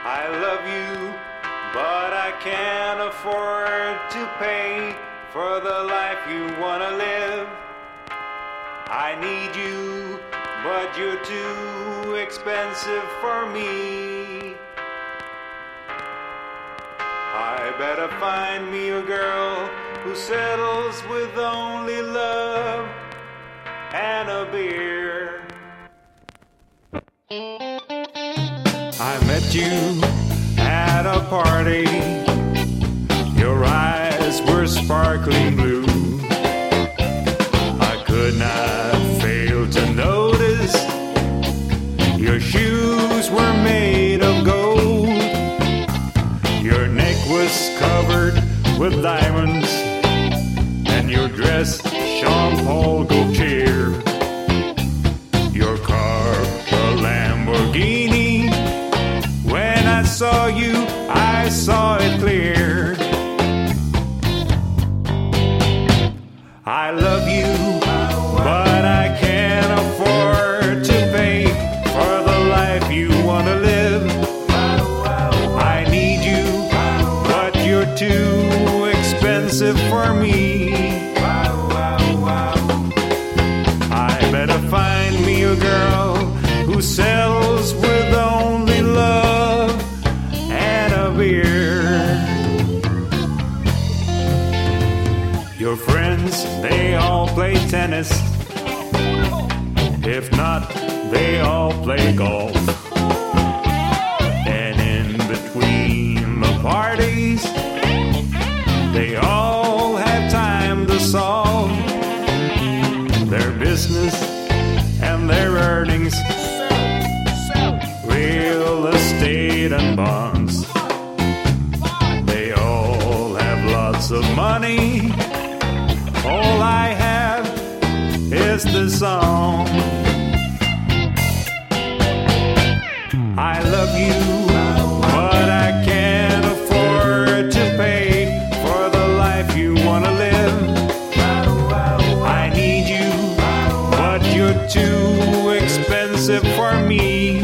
I love you, but I can't afford to pay for the life you wanna live. I need you, but you're too expensive for me. I better find me a girl who settles with only love and a beer. I met you at a party. Your eyes were sparkling blue. I could not fail to notice your shoes were made of gold. Your neck was covered with diamonds, and your dress Jean Paul Gaultier. Your car a Lamborghini. When I saw you, I saw it clear. I love you, but I can't afford to pay for the life you want to live. I need you, but you're too expensive for me. I better find me a girl who settles with only love and a beer. Your friends, they all play tennis. If not, they all play golf. And in between the parties, they all have time to solve their business and their earnings, real estate and bonds. They all have lots of money. All I have is this song. I love you, but I can't afford to pay for the life you want to live. I need you, but you're too expensive for me.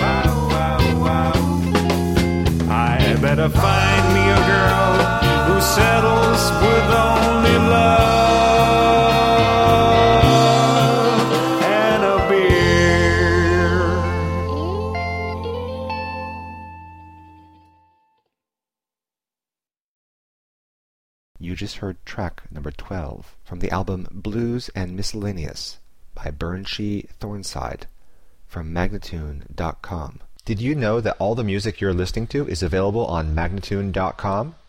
I better find me a girl who settles with only love and a beer. You just heard track number 12 from the album Blues and Miscellaneous by Burnshee Thornside from Magnatune.com. Did you know that all the music you're listening to is available on Magnatune.com?